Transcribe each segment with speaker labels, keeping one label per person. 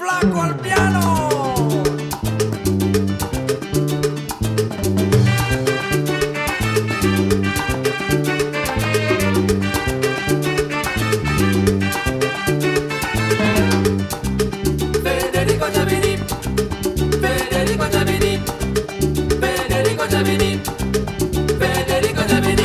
Speaker 1: flaco al piano. Federico Giavini, Federico Giavini, Federico Giavini, Federico Giavini.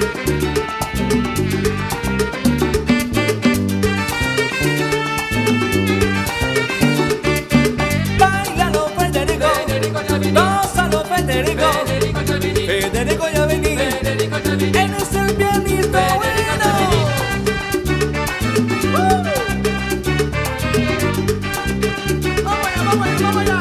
Speaker 1: Bailalo Federico, Federico Giavini, gózalo Federico, Federico Giavini, Federico Giavini, Federico Giavini. Él es el pianista bueno. Vamos allá.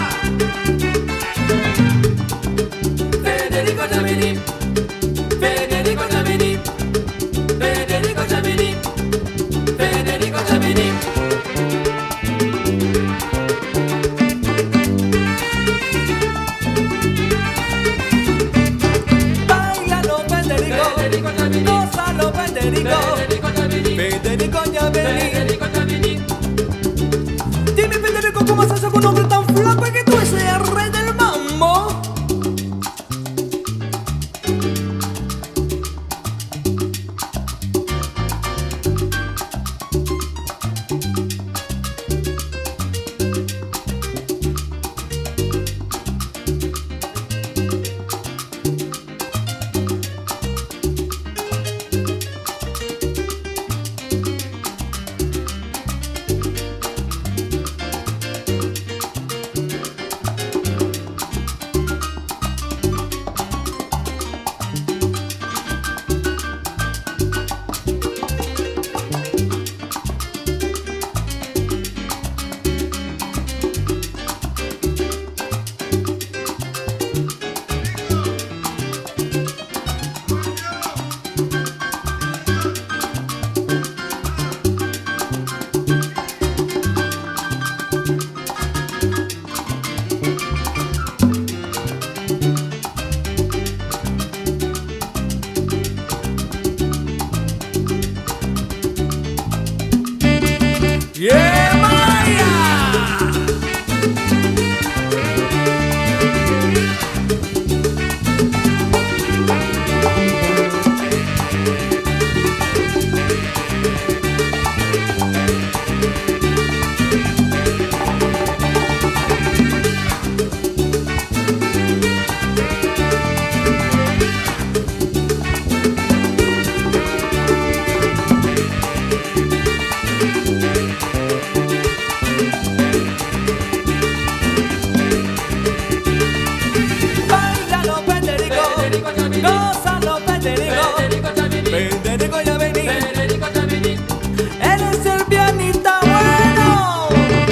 Speaker 1: Federico Giavini, Federico Giavini, Federico Giavini, Federico Giavini. Bailalo Federico, Federico Giavini, gózalo Federico, Federico Giavini, Federico Giavini, Federico Giavini. Dime Federico, ¿cómo se hace con un hombre tan flaco y que tú seas rey del mambo? ¡Yeah, Maya! Bailalo Federico, Federico Giavini, gózalo Federico, Federico Giavini, Federico Giavini, Federico Giavini. Él es el pianista bueno.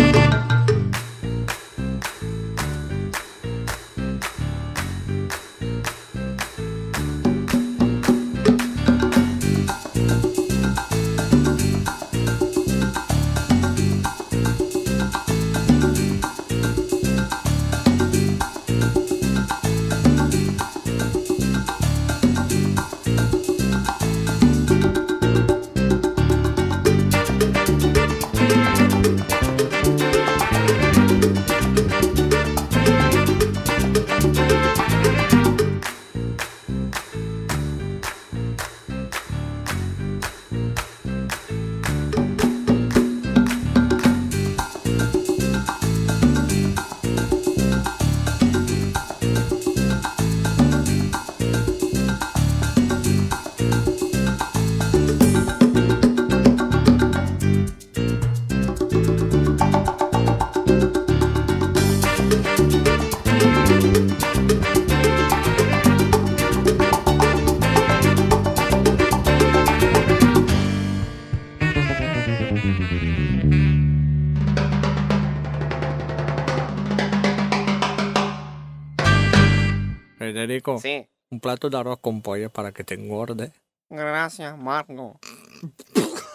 Speaker 1: Federico,
Speaker 2: Sí,
Speaker 1: un plato de arroz con pollo para que te engorde.
Speaker 2: gracias, Marco.